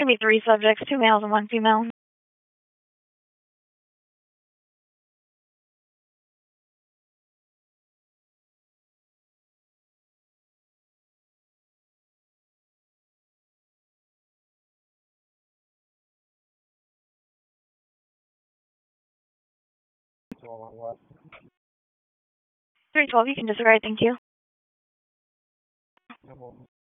going to be 3 subjects, 2 males and 1 female. What? 312, you can disregard, thank you.